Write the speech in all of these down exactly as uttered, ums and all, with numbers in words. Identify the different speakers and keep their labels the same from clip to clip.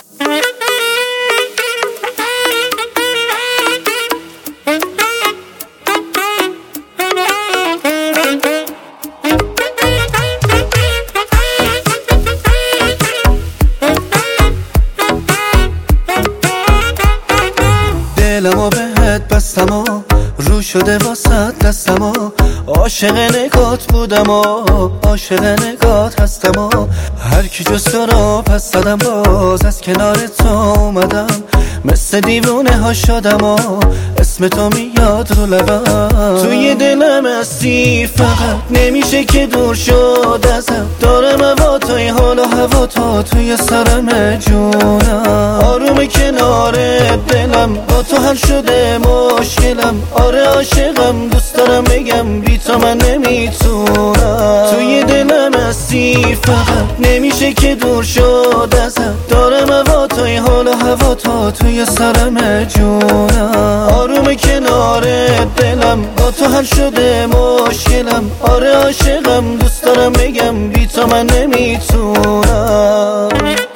Speaker 1: دلمو بهت بستم و رو شده واسد دستم و عاشق نگات بودم و عاشق نگات هستم و هر کی جز تو رو پس دادم باز از کنار تو اومدم مثل دیوونه ها شدم و اسم تو میاد رو لبم توی دلم هستی فقط نمیشه که دور شد ازم دارم هوا توی حال و هوا تو توی سرم جونم آروم کنار دلم با تو حل شده مشکلم آره عاشقم دوست دارم بگم بی تو من نمیتونم توی دلم هستی فقط نمیشه که دور شد ازم دارم هوا توی حال و هوا تو توی سرم جونم آروم کنار دلم با تو حل شده مشکلم آره عاشقم دوست دارم بگم بی تو من نمیتونم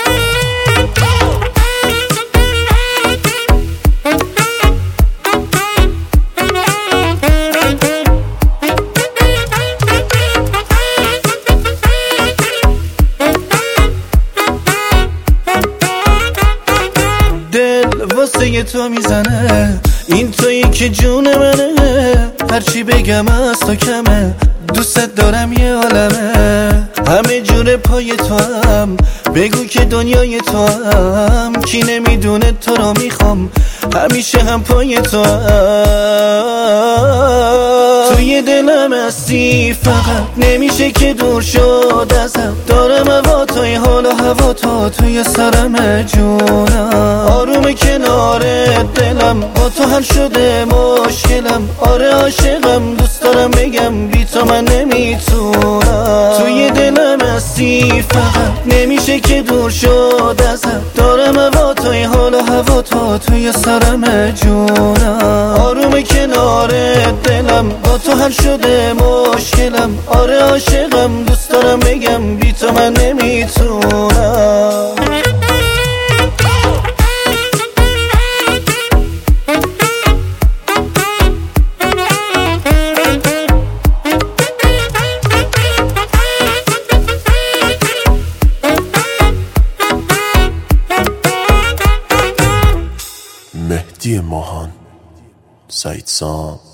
Speaker 1: واسه تو میزنه این تویی که جون منه هرچی بگم از تو کمه دوست دارم یه عالمه همه جور پای تو هم بگو که دنیای تو هم کی نمیدونه تو رو میخوام همیشه هم پای تو هم توی دلم هستی فقط نمیشه که دور شد ازم دارم هوا توی حال و هوا تو توی سرم جونم آروم کنار دلم با تو حل شده مشکلم آره عاشقم دوست دارم بگم بی تو من نمیتونم توی دلم هستی فقط نمیشه که دور شد ازم دارم هوا توی حال و هوا تو توی سرم جونم آروم کنار دلم با تو حل شده مشکلم آره عاشقم دوست دارم بگم بی تو من نمیتونم
Speaker 2: مهدی ماهان، سعید سام.